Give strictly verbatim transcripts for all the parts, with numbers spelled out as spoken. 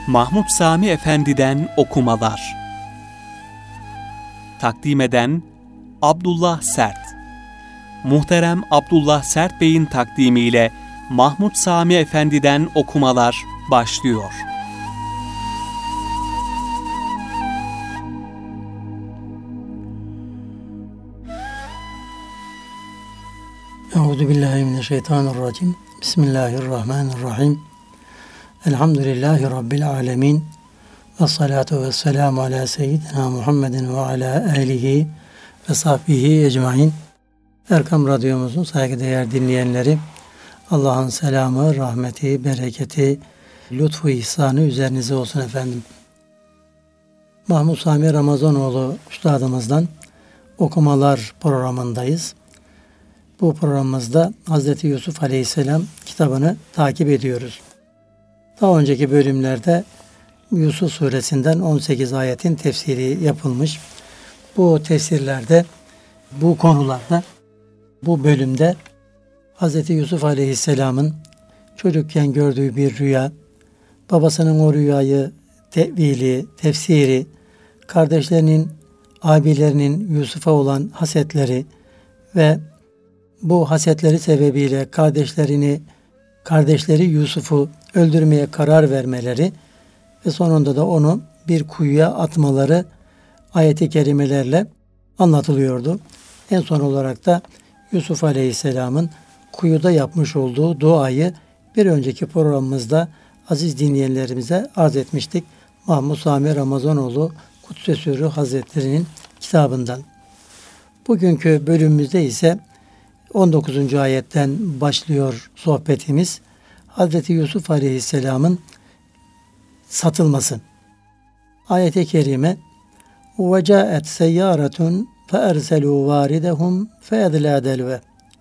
Mahmud Sami Efendi'den okumalar. Takdim eden Abdullah Sert. Muhterem Abdullah Sert Bey'in takdimiyle Mahmud Sami Efendi'den okumalar başlıyor. Euzubillahimineşşeytanirracim. Bismillahirrahmanirrahim. Elhamdülillahi Rabbil alemin. Ve salatu ve selamu ala seyyidina Muhammedin ve ala alihi ve sahbihi ecmain. Erkam Radyomuzun saygıdeğer dinleyenleri, Allah'ın selamı, rahmeti, bereketi, lütfu, ihsanı üzerinize olsun efendim. Mahmud Sami Ramazanoğlu Üstadımızdan okumalar programındayız. Bu programımızda Hazreti Yusuf Aleyhisselam kitabını takip ediyoruz. Daha önceki bölümlerde Yusuf suresinden on sekiz ayetin tefsiri yapılmış. Bu tefsirlerde, bu konularda, bu bölümde Hazreti Yusuf Aleyhisselam'ın çocukken gördüğü bir rüya, babasının o rüyayı tevili, tefsiri, kardeşlerinin, abilerinin Yusuf'a olan hasetleri ve bu hasetleri sebebiyle kardeşlerini, kardeşleri Yusuf'u öldürmeye karar vermeleri ve sonunda da onu bir kuyuya atmaları ayet-i kerimelerle anlatılıyordu. En son olarak da Yusuf Aleyhisselam'ın kuyuda yapmış olduğu duayı bir önceki programımızda aziz dinleyenlerimize arz etmiştik. Mahmud Sami Ramazanoğlu Kuddise Sürrü Hazretleri'nin kitabından. Bugünkü bölümümüzde ise on dokuzuncu ayetten başlıyor sohbetimiz. Hazreti Yusuf Aleyhisselam'ın satılması. Ayet-i kerime وَجَاءَتْ سَيَّارَةٌ فَاَرْسَلُوا وَارِدَهُمْ فَاَذْلَا دَلْوَ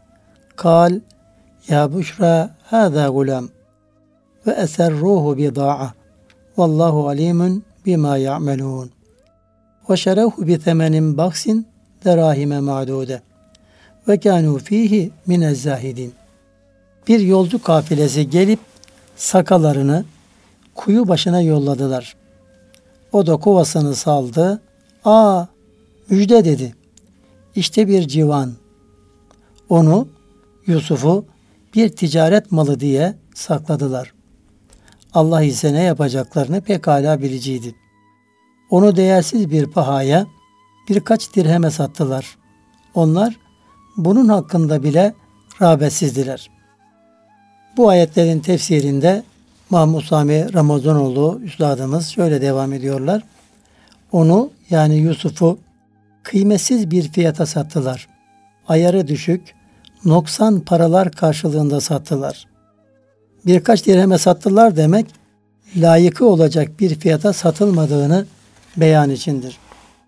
قَالْ يَا بُشْرَى هَذَا غُلَامٌ وَأَسَرُّوهُ بِضَاعَةً وَاللّٰهُ عَلِيمٌ بِمَا يَعْمَلُونَ وَشَرَوْهُ بِثَمَنٍ بَخْسٍ دَرَاهِمَ مَعْدُودَةٍ وَكَانُوا ف۪يهِ مِنَ الزَّاهِدِينَ. Bir yolcu kafilesi gelip sakalarını kuyu başına yolladılar. O da kovasını saldı. Aa, müjde dedi. İşte bir civan. Onu, Yusuf'u bir ticaret malı diye sakladılar. Allah ise ne yapacaklarını pekala biliciydi. Onu değersiz bir pahaya birkaç dirheme sattılar. Onlar bunun hakkında bile rağbetsizdiler. Bu ayetlerin tefsirinde Mahmud Sami Ramazanoğlu üstadımız şöyle devam ediyorlar. Onu yani Yusuf'u kıymetsiz bir fiyata sattılar. Ayarı düşük, noksan paralar karşılığında sattılar. Birkaç dirheme sattılar demek, layıkı olacak bir fiyata satılmadığını beyan içindir.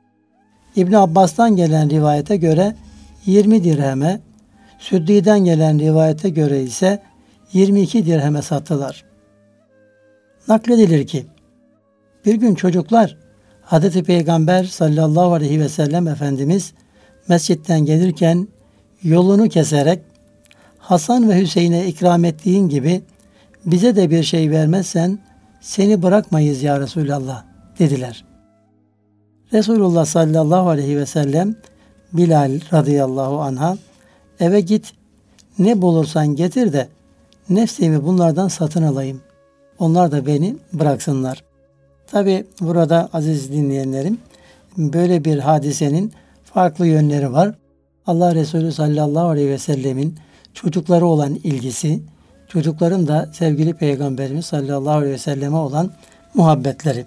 İbn Abbas'tan gelen rivayete göre yirmi dirheme, Süddi'den gelen rivayete göre ise yirmi iki dirheme sattılar. Nakledilir ki bir gün çocuklar Hazreti Peygamber sallallahu aleyhi ve sellem Efendimiz mescitten gelirken yolunu keserek Hasan ve Hüseyin'e ikram ettiğin gibi bize de bir şey vermezsen seni bırakmayız ya Resulallah dediler. Resulullah sallallahu aleyhi ve sellem Bilal radıyallahu anha eve git ne bulursan getir de nefsimi bunlardan satın alayım. Onlar da beni bıraksınlar. Tabi burada aziz dinleyenlerim böyle bir hadisenin farklı yönleri var. Allah Resulü sallallahu aleyhi ve sellemin çocukları olan ilgisi, çocukların da sevgili Peygamberimiz sallallahu aleyhi ve selleme olan muhabbetleri.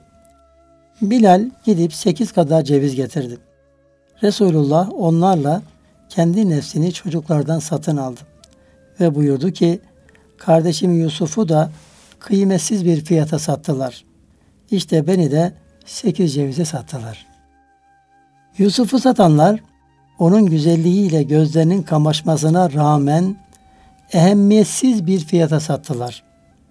Bilal gidip sekiz kadar ceviz getirdi. Resulullah onlarla kendi nefsini çocuklardan satın aldı. Ve buyurdu ki, kardeşim Yusuf'u da kıymetsiz bir fiyata sattılar. İşte beni de sekiz cevize sattılar. Yusuf'u satanlar, onun güzelliğiyle gözlerinin kamaşmasına rağmen ehemmiyetsiz bir fiyata sattılar.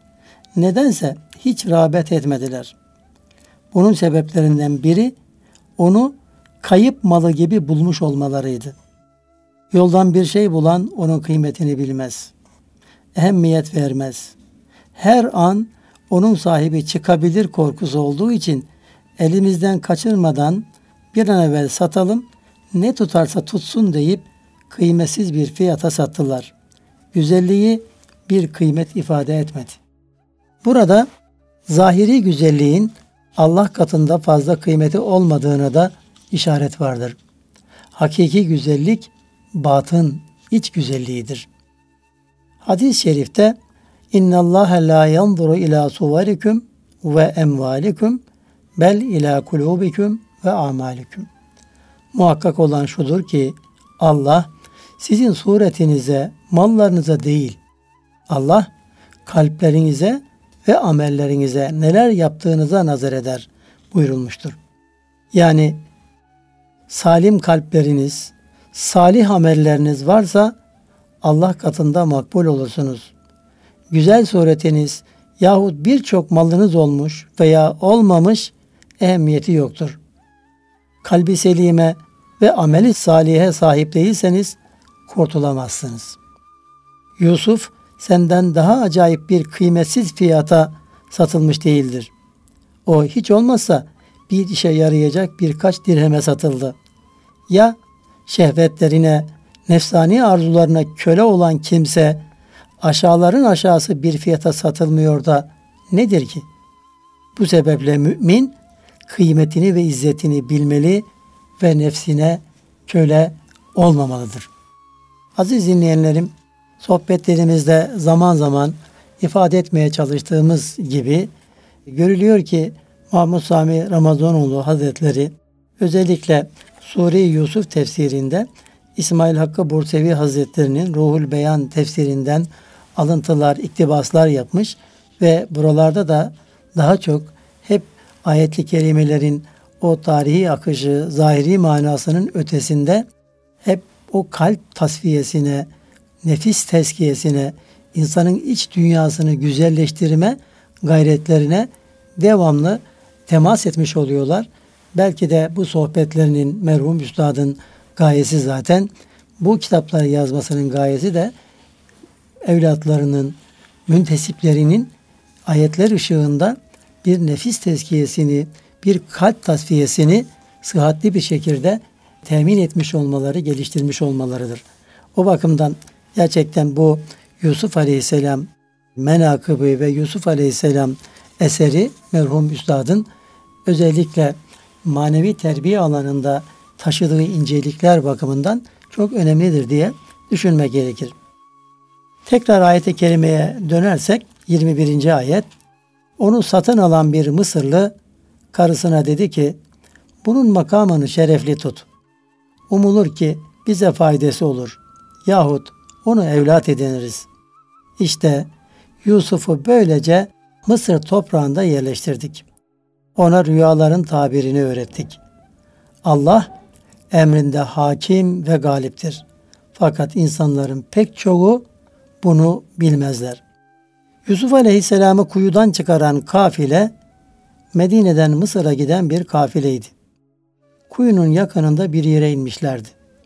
Nedense hiç rağbet etmediler. Bunun sebeplerinden biri, onu kayıp malı gibi bulmuş olmalarıydı. Yoldan bir şey bulan onun kıymetini bilmez. Ehemmiyet vermez. Her an onun sahibi çıkabilir korkusu olduğu için elimizden kaçırmadan bir an evvel satalım, ne tutarsa tutsun deyip kıymetsiz bir fiyata sattılar. Güzelliği bir kıymet ifade etmedi. Burada zahiri güzelliğin Allah katında fazla kıymeti olmadığına da işaret vardır. Hakiki güzellik batın, iç güzelliğidir. Hadis-i şerifte İnna Allah la yanzuru ila suvarikum ve emvalikum bel ila kulubikum ve amalikum. Muhakkak olan şudur ki Allah sizin suretinize, mallarınıza değil, Allah kalplerinize ve amellerinize neler yaptığınıza nazar eder buyurulmuştur. Yani salim kalpleriniz, salih amelleriniz varsa Allah katında makbul olursunuz. Güzel suretiniz yahut birçok malınız olmuş veya olmamış ehemmiyeti yoktur. Kalbi selime ve ameli salihe sahip değilseniz kurtulamazsınız. Yusuf senden daha acayip bir kıymetsiz fiyata satılmış değildir. O hiç olmazsa bir işe yarayacak birkaç dirheme satıldı. Ya şehvetlerine, nefsani arzularına köle olan kimse aşağıların aşağısı bir fiyata satılmıyor da nedir ki? Bu sebeple mümin kıymetini ve izzetini bilmeli ve nefsine köle olmamalıdır. Aziz dinleyenlerim, sohbetlerimizde zaman zaman ifade etmeye çalıştığımız gibi görülüyor ki Mahmud Sami Ramazanoğlu Hazretleri özellikle Sure-i Yusuf tefsirinde İsmail Hakkı Bursevi Hazretleri'nin Ruhul Beyan tefsirinden alıntılar, iktibaslar yapmış ve buralarda da daha çok hep ayet-i kerimelerin o tarihi akışı, zahiri manasının ötesinde hep o kalp tasfiyesine, nefis tezkiyesine, insanın iç dünyasını güzelleştirme gayretlerine devamlı temas etmiş oluyorlar. Belki de bu sohbetlerinin merhum üstadın gayesi zaten bu kitapları yazmasının gayesi de evlatlarının, müntesiplerinin ayetler ışığında bir nefis tezkiyesini, bir kalp tasfiyesini sıhhatli bir şekilde temin etmiş olmaları, geliştirmiş olmalarıdır. O bakımdan gerçekten bu Yusuf Aleyhisselam menakıbı ve Yusuf Aleyhisselam eseri merhum üstadın özellikle manevi terbiye alanında taşıdığı incelikler bakımından çok önemlidir diye düşünmek gerekir. Tekrar ayet-i kerimeye dönersek yirmi birinci ayet. Onu satın alan bir Mısırlı karısına dedi ki, bunun makamını şerefli tut. Umulur ki bize faydası olur. Yahut onu evlat ediniriz. İşte Yusuf'u böylece Mısır toprağında yerleştirdik. Ona rüyaların tabirini öğrettik. Allah emrinde hakim ve galiptir. Fakat insanların pek çoğu bunu bilmezler. Yusuf Aleyhisselam'ı kuyudan çıkaran kafile Medine'den Mısır'a giden bir kafileydi. Kuyunun yakınında bir yere inmişlerdi.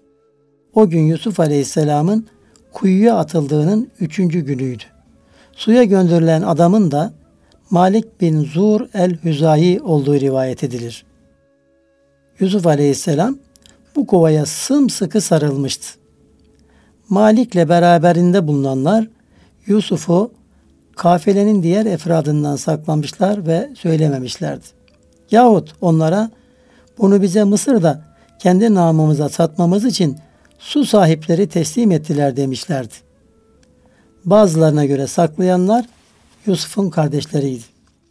O gün Yusuf Aleyhisselam'ın kuyuya atıldığının üçüncü günüydü. Suya gönderilen adamın da Malik bin Zur el-Hüzayi olduğu rivayet edilir. Yusuf Aleyhisselam bu kovaya sımsıkı sarılmıştı. Malik'le beraberinde bulunanlar Yusuf'u kafilenin diğer efradından saklamışlar ve söylememişlerdi. Yahut onlara bunu bize Mısır'da kendi namımıza satmamız için su sahipleri teslim ettiler demişlerdi. Bazılarına göre saklayanlar Yusuf'un kardeşleriydi.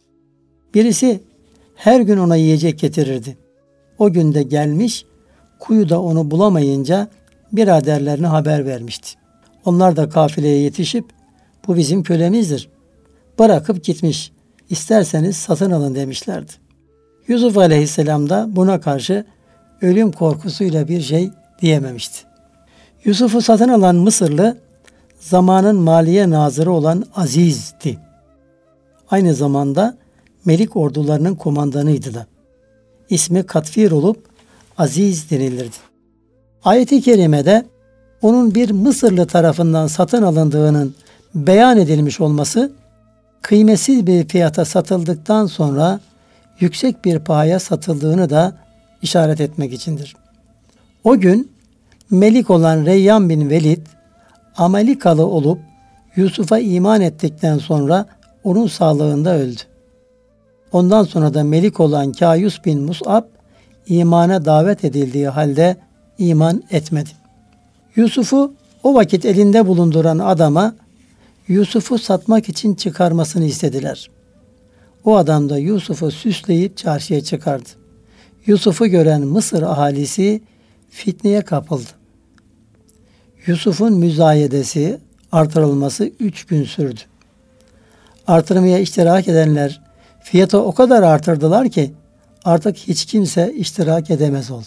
Birisi her gün ona yiyecek getirirdi. O gün de gelmiş, kuyuda onu bulamayınca biraderlerine haber vermişti. Onlar da kafileye yetişip bu bizim kölemizdir. Bırakıp gitmiş. İsterseniz satın alın demişlerdi. Yusuf Aleyhisselam da buna karşı ölüm korkusuyla bir şey diyememişti. Yusuf'u satın alan Mısırlı zamanın maliye nazırı olan Aziz'di. Aynı zamanda Melik ordularının komandanıydı da. İsmi Katfir olup Aziz denilirdi. Ayet-i kerimede onun bir Mısırlı tarafından satın alındığının beyan edilmiş olması kıymetsiz bir fiyata satıldıktan sonra yüksek bir pahaya satıldığını da işaret etmek içindir. O gün melik olan Reyyan bin Velid Amalikalı olup Yusuf'a iman ettikten sonra onun sağlığında öldü. Ondan sonra da melik olan Kayus bin Mus'ab imana davet edildiği halde iman etmedi. Yusuf'u o vakit elinde bulunduran adama Yusuf'u satmak için çıkarmasını istediler. O adam da Yusuf'u süsleyip çarşıya çıkardı. Yusuf'u gören Mısır ahalisi fitneye kapıldı. Yusuf'un müzayedesi, artırılması üç gün sürdü. Artırmaya iştirak edenler fiyatı o kadar artırdılar ki artık hiç kimse iştirak edemez oldu.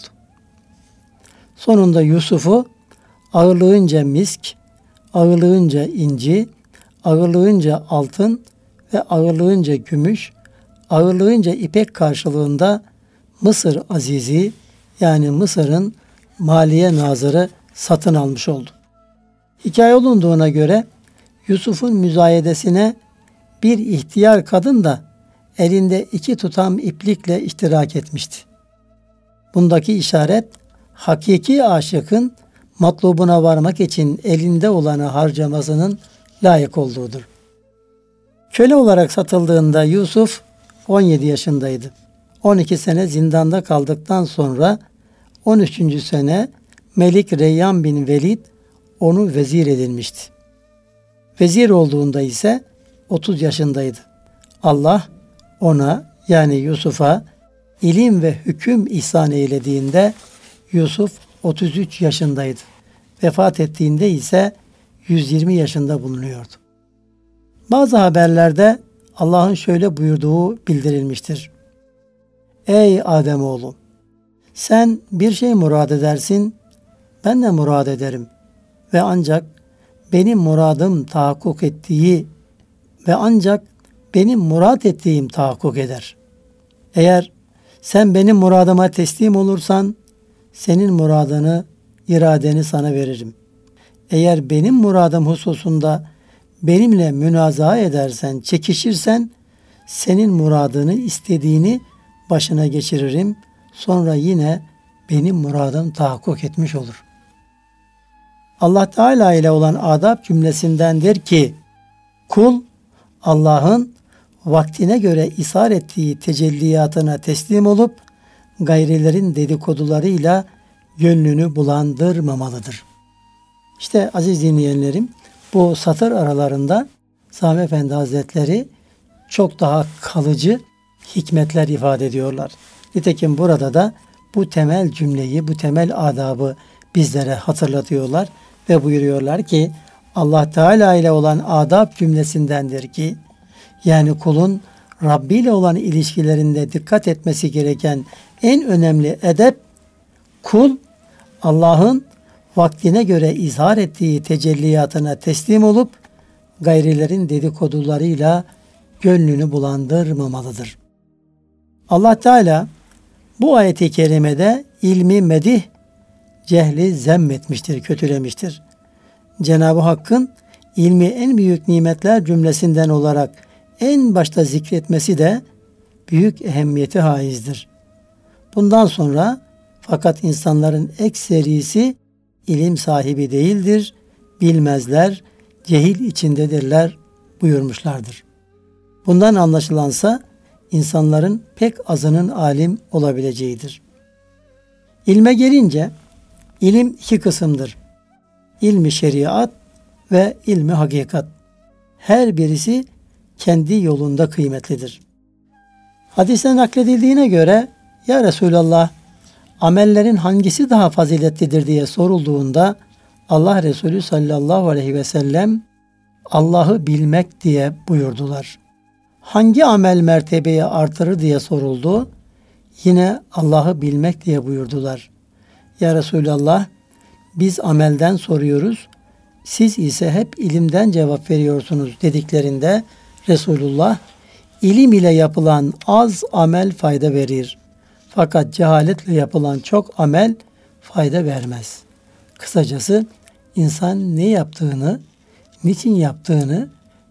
Sonunda Yusuf'u ağırlığınca misk, ağırlığınca inci, ağırlığınca altın ve ağırlığınca gümüş, ağırlığınca ipek karşılığında Mısır azizi, yani Mısır'ın maliye nazırı satın almış oldu. Hikaye olunduğuna göre Yusuf'un müzayedesine bir ihtiyar kadın da elinde iki tutam iplikle iştirak etmişti. Bundaki işaret hakiki aşıkın matlubuna varmak için elinde olanı harcamasının layık olduğudur. Köle olarak satıldığında Yusuf on yedi yaşındaydı. on iki sene zindanda kaldıktan sonra on üçüncü sene Melik Reyyan bin Velid onu vezir edilmişti. Vezir olduğunda ise otuz yaşındaydı. Allah ona, yani Yusuf'a ilim ve hüküm ihsan eylediğinde Yusuf otuz üç yaşındaydı. Vefat ettiğinde ise yüz yirmi yaşında bulunuyordu. Bazı haberlerde Allah'ın şöyle buyurduğu bildirilmiştir. Ey Ademoğlu! Sen bir şey murad edersin, ben de murad ederim ve ancak benim muradım tahakkuk ettiği ve ancak benim murad ettiğim tahakkuk eder. Eğer sen benim muradıma teslim olursan, senin muradını, iradeni sana veririm. Eğer benim muradım hususunda benimle münazaa edersen, çekişirsen, senin muradını, istediğini başına geçiririm. Sonra yine benim muradım tahakkuk etmiş olur. Allah Teala ile olan adab cümlesindendir ki, kul Allah'ın vaktine göre ishar ettiği tecelliyatına teslim olup gayrilerin dedikodularıyla gönlünü bulandırmamalıdır. İşte aziz dinleyenlerim, bu satır aralarında Sami Efendi Hazretleri çok daha kalıcı hikmetler ifade ediyorlar. Nitekim burada da bu temel cümleyi, bu temel adabı bizlere hatırlatıyorlar ve buyuruyorlar ki Allah Teala ile olan adab cümlesindendir ki, yani kulun Rabbi ile olan ilişkilerinde dikkat etmesi gereken en önemli edep, kul Allah'ın vaktine göre izhar ettiği tecelliyatına teslim olup gayrilerin dedikodularıyla gönlünü bulandırmamalıdır. Allah Teala bu ayeti kerimede ilmi medih, cehli zemmetmiştir, kötülemiştir. Cenab-ı Hakk'ın ilmi en büyük nimetler cümlesinden olarak en başta zikretmesi de büyük ehemmiyeti haizdir. Bundan sonra fakat insanların ekserisi ilim sahibi değildir, bilmezler, cehil içindedirler buyurmuşlardır. Bundan anlaşılansa insanların pek azının alim olabileceğidir. İlme gelince ilim iki kısımdır. İlmi şeriat ve ilmi hakikat. Her birisi kendi yolunda kıymetlidir. Hadiste nakledildiğine göre ya Resulallah, amellerin hangisi daha faziletlidir diye sorulduğunda Allah Resulü sallallahu aleyhi ve sellem Allah'ı bilmek diye buyurdular. Hangi amel mertebeyi artırır diye soruldu. Yine Allah'ı bilmek diye buyurdular. Ya Resulallah, biz amelden soruyoruz, siz ise hep ilimden cevap veriyorsunuz dediklerinde Resulullah, ilim ile yapılan az amel fayda verir. Fakat cehaletle yapılan çok amel fayda vermez. Kısacası insan ne yaptığını, niçin yaptığını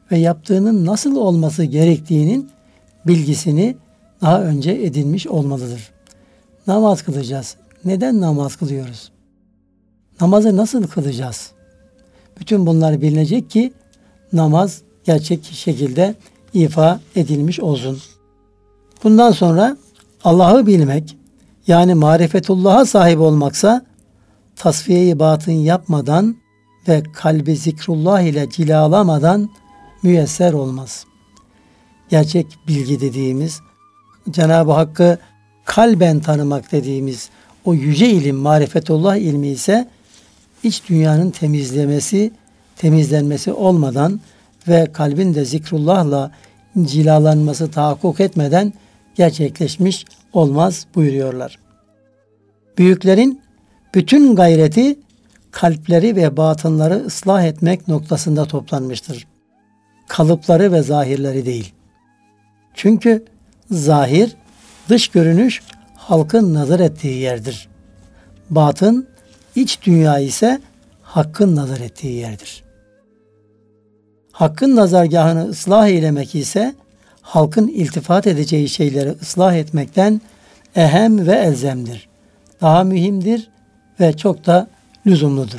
ve yaptığının nasıl olması gerektiğinin bilgisini daha önce edinmiş olmalıdır. Namaz kılacağız. Neden namaz kılıyoruz? Namazı nasıl kılacağız? Bütün bunlar bilinecek ki namaz gerçek şekilde ifa edilmiş olsun. Bundan sonra Allah'ı bilmek, yani marifetullah'a sahip olmaksa tasfiye-i batın yapmadan ve kalbi zikrullah ile cilalamadan müyesser olmaz. Gerçek bilgi dediğimiz, Cenab-ı Hakk'ı kalben tanımak dediğimiz o yüce ilim, marifetullah ilmi ise iç dünyanın temizlemesi, temizlenmesi olmadan ve kalbin de zikrullahla cilalanması tahakkuk etmeden gerçekleşmiş olmaz buyuruyorlar. Büyüklerin bütün gayreti kalpleri ve batınları ıslah etmek noktasında toplanmıştır. Kalıpları ve zahirleri değil. Çünkü zahir, dış görünüş halkın nazar ettiği yerdir. Batın, iç dünya ise hakkın nazar ettiği yerdir. Hakkın nazargahını ıslah eylemek ise halkın iltifat edeceği şeyleri ıslah etmekten ehem ve elzemdir. Daha mühimdir ve çok da lüzumludur.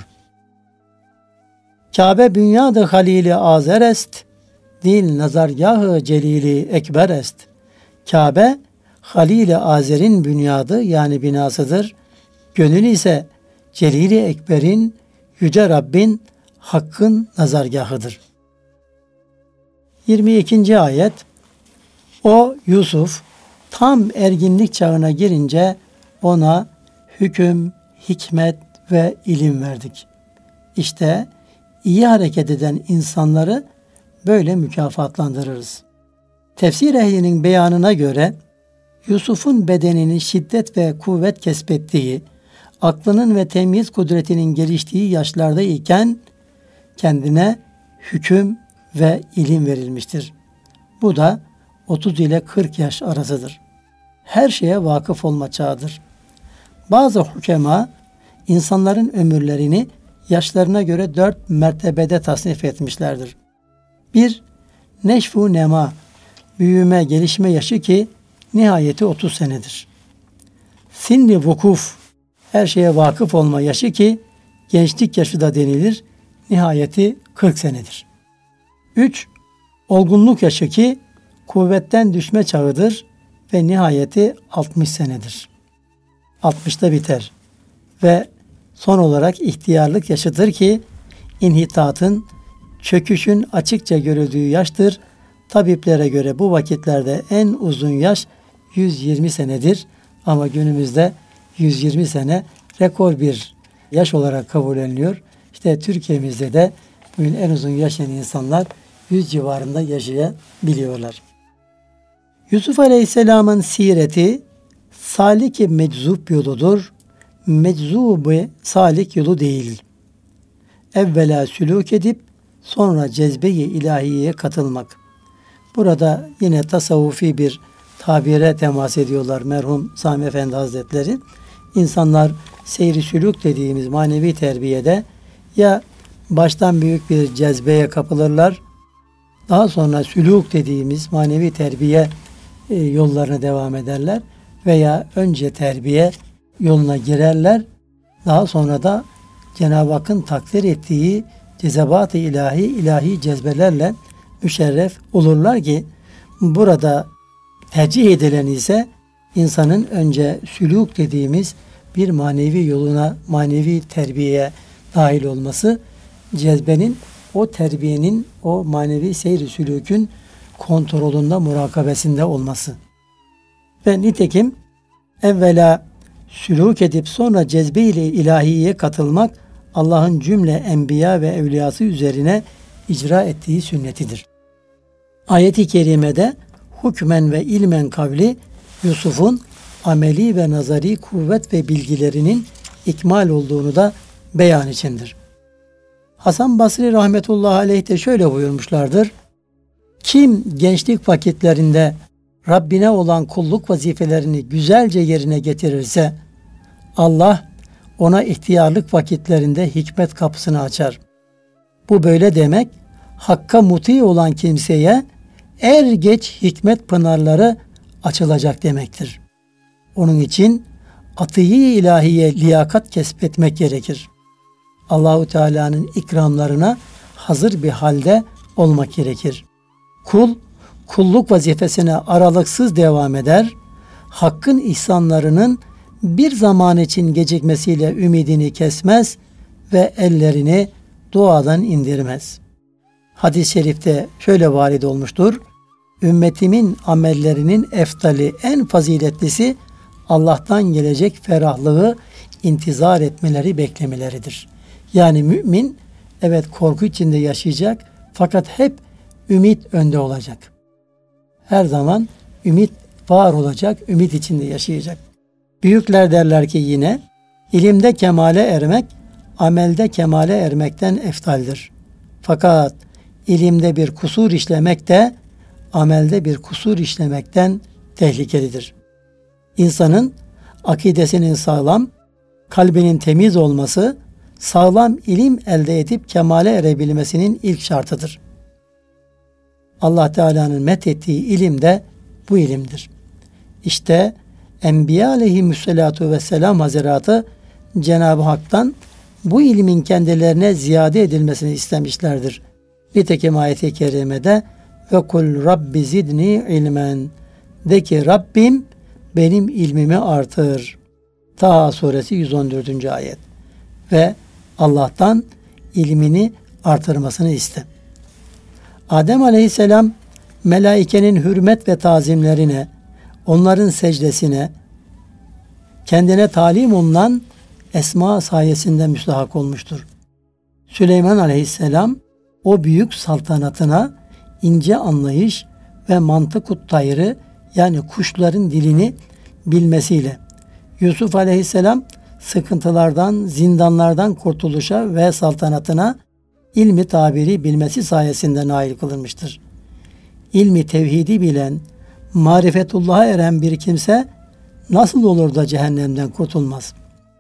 Kabe bünyadı halili azer est, dil nazargahı celili ekber est. Kabe, Halil-i Azer'in bünyadı yani binasıdır. Gönül ise Celil-i Ekber'in, Yüce Rabbin, Hakk'ın nazargahıdır. yirmi ikinci ayet. O Yusuf tam erginlik çağına girince ona hüküm, hikmet ve ilim verdik. İşte iyi hareket eden insanları böyle mükafatlandırırız. Tefsir ehlinin beyanına göre Yusuf'un bedeninin şiddet ve kuvvet kesbettiği, aklının ve temyiz kudretinin geliştiği yaşlarda iken kendine hüküm ve ilim verilmiştir. Bu da otuz ile kırk yaş arasıdır. Her şeye vakıf olma çağıdır. Bazı hükema insanların ömürlerini yaşlarına göre dört mertebede tasnif etmişlerdir. Bir, neşfu nema, büyüme, gelişme yaşı ki nihayeti otuz senedir. Sinni vukuf, her şeye vakıf olma yaşı ki gençlik yaşı da denilir, nihayeti kırk senedir. Üç, olgunluk yaşı ki kuvvetten düşme çağıdır ve nihayeti altmış senedir. altmışta biter. Ve son olarak ihtiyarlık yaşıdır ki inhitatın, çöküşün açıkça görüldüğü yaştır. Tabiplere göre bu vakitlerde en uzun yaş yüz yirmi senedir ama günümüzde yüz yirmi sene rekor bir yaş olarak kabul ediliyor. İşte Türkiye'mizde de bugün en uzun yaşayan insanlar yüz civarında yaşayabiliyorlar. Yusuf Aleyhisselam'ın sireti salik-i meczup yoludur. Meczubu salik yolu değil. Evvela sülûk edip sonra cezbe-i ilahiyeye katılmak. Burada yine tasavvufi bir tabire temas ediyorlar merhum Sami Efendi Hazretleri. İnsanlar seyri sülûk dediğimiz manevi terbiyede ya baştan büyük bir cezbeye kapılırlar, daha sonra sülûk dediğimiz manevi terbiye e, yollarına devam ederler veya önce terbiye yoluna girerler, daha sonra da Cenab-ı Hakk'ın takdir ettiği cezabat-ı ilahi, ilahi cezbelerle müşerref olurlar ki burada tercih edilen ise insanın önce sülûk dediğimiz bir manevi yoluna, manevi terbiyeye dahil olması, cezbenin, o terbiyenin, o manevi seyri sülûkün kontrolünde, murakabesinde olması. Ve nitekim evvela sülûk edip sonra cezbe ile ilahiyeye katılmak Allah'ın cümle enbiya ve evliyası üzerine icra ettiği sünnetidir. Ayet-i kerimede hükmen ve ilmen kavli Yusuf'un ameli ve nazari kuvvet ve bilgilerinin ikmal olduğunu da beyan içindir. Hasan Basri rahmetullahi aleyh de şöyle buyurmuşlardır. Kim gençlik vakitlerinde Rabbine olan kulluk vazifelerini güzelce yerine getirirse Allah ona ihtiyarlık vakitlerinde hikmet kapısını açar. Bu böyle demek, Hakka muti olan kimseye er geç hikmet pınarları açılacak demektir. Onun için atiye ilahiye liyakat kesbetmek gerekir. Allahu Teala'nın ikramlarına hazır bir halde olmak gerekir. Kul, kulluk vazifesine aralıksız devam eder, Hakk'ın ihsanlarının bir zaman için gecikmesiyle ümidini kesmez ve ellerini duadan indirmez. Hadis-i şerifte şöyle varid olmuştur: ümmetimin amellerinin eftali, en faziletlisi Allah'tan gelecek ferahlığı intizar etmeleri, beklemeleridir. Yani mümin evet korku içinde yaşayacak fakat hep ümit önde olacak. Her zaman ümit var olacak, ümit içinde yaşayacak. Büyükler derler ki yine, ilimde kemale ermek, amelde kemale ermekten eftaldir. Fakat ilimde bir kusur işlemek de, amelde bir kusur işlemekten tehlikelidir. İnsanın akidesinin sağlam, kalbinin temiz olması, sağlam ilim elde edip kemale erebilmesinin ilk şartıdır. Allah Teala'nın methettiği ilim de bu ilimdir. İşte Enbiya aleyhissalatu vesselam hazaratı Cenab-ı Hak'tan bu ilmin kendilerine ziyade edilmesini istemişlerdir. Nitekim ayet-i kerimede ve kul rabbi zidni ilmen, de ki Rabbim benim ilmimi artır. Taha suresi yüz on dördüncü ayet. Ve Allah'tan ilmini artırmasını iste. Adem aleyhisselam melaikenin hürmet ve tazimlerine, onların secdesine, kendine talim olunan esma sayesinde müstahak olmuştur. Süleyman aleyhisselam o büyük saltanatına ince anlayış ve mantık-ı tayrı, yani kuşların dilini bilmesiyle, Yusuf aleyhisselam sıkıntılardan, zindanlardan kurtuluşa ve saltanatına ilmi tabiri bilmesi sayesinde nail kılınmıştır. İlmi tevhidi bilen, marifetullah'a eren bir kimse nasıl olur da cehennemden kurtulmaz?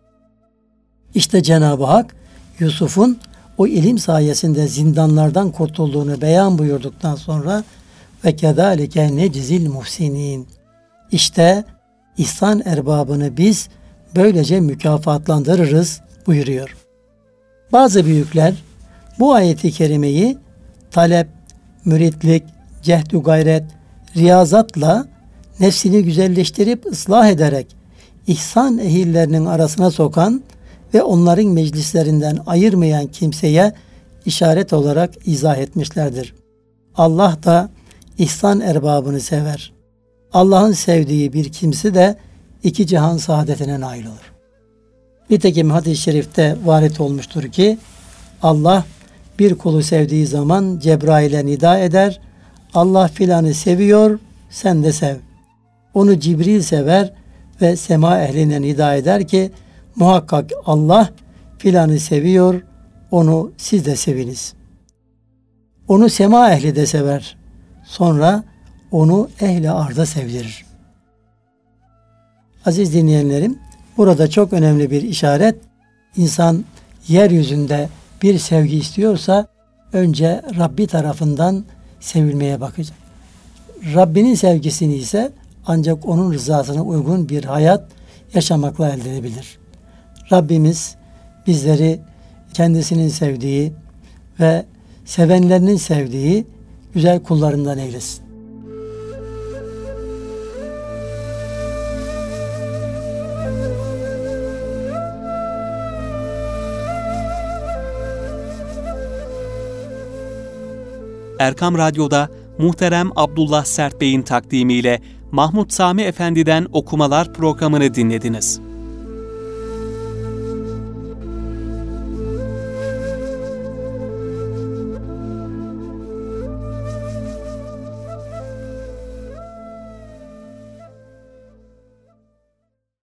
İşte Cenab-ı Hak Yusuf'un o ilim sayesinde zindanlardan kurtulduğunu beyan buyurduktan sonra ve kedalike necizil muhsinin, İşte ihsan erbabını biz böylece mükafatlandırırız buyuruyor. Bazı büyükler bu ayeti kerimeyi talep, müritlik, cehdü gayret, riyazatla nefsini güzelleştirip ıslah ederek ihsan ehillerinin arasına sokan ve onların meclislerinden ayırmayan kimseye işaret olarak izah etmişlerdir. Allah da ihsan erbabını sever. Allah'ın sevdiği bir kimse de iki cihan saadetine nail olur. Nitekim hadis-i şerifte varit olmuştur ki Allah bir kulu sevdiği zaman Cebrail'e nida eder. Allah filanı seviyor, sen de sev. Onu Cibril sever ve sema ehline nida eder ki muhakkak Allah filanı seviyor, onu siz de seviniz. Onu sema ehli de sever. Sonra onu ehli arda sevdirir. Aziz dinleyenlerim, burada çok önemli bir işaret. İnsan yeryüzünde bir sevgi istiyorsa önce Rabbi tarafından sevilmeye bakacak. Rabbinin sevgisini ise ancak onun rızasına uygun bir hayat yaşamakla elde edebilir. Rabbimiz bizleri kendisinin sevdiği ve sevenlerinin sevdiği güzel kullarından eylesin. Erkam Radyo'da muhterem Abdullah Sert Bey'in takdimiyle Mahmud Sami Efendi'den okumalar programını dinlediniz.